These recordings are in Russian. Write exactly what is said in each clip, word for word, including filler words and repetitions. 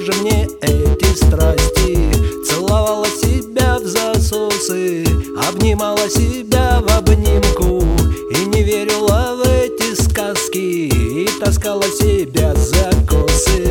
же мне эти страсти? Целовала себя в засосы, обнимала себя в обнимку, и не верила в эти сказки, и таскала себя за косы.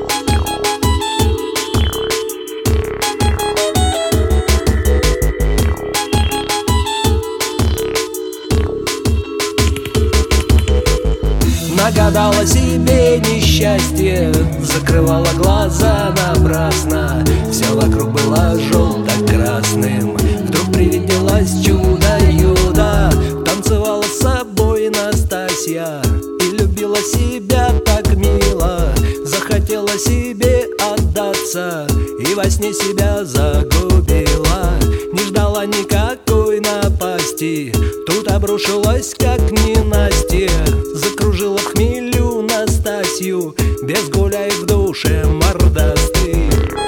Нагадала себе несчастье, закрывала глаза напрасно, все вокруг было желто-красным. Вдруг привиделось чудо-юдо, танцевала с собой Настасья и любила себя так мило. Захотела себе отдаться и во сне себя загубила. Не ждала никакой напасти, тут обрушилась как ненастье. Закружила в хмелю Настасью, без гуляй в душе мордастый.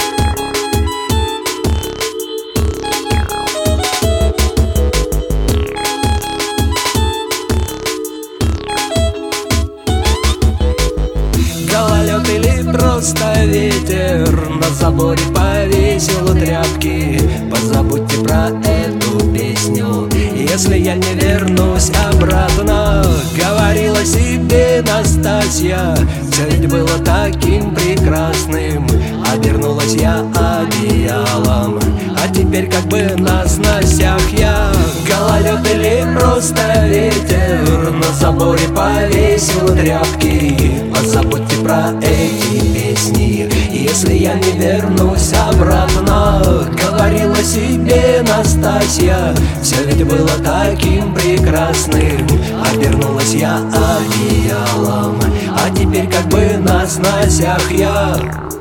Гололед или просто ветер на заборе повесил тряпки. Позабудьте про эту песню, если я не вернусь обратно. Говорила себе Настасья, все ведь было таким прекрасным. Обернулась я одеялом, а теперь как бы на сносях я. Гололед или просто ветер на заборе повесил тряпки. Позабудьте про эти песни, если я не вернусь обратно. Говорила себе Настасья, все ведь было таким прекрасным. Обернулась я одеялом, а теперь как бы на сносях я.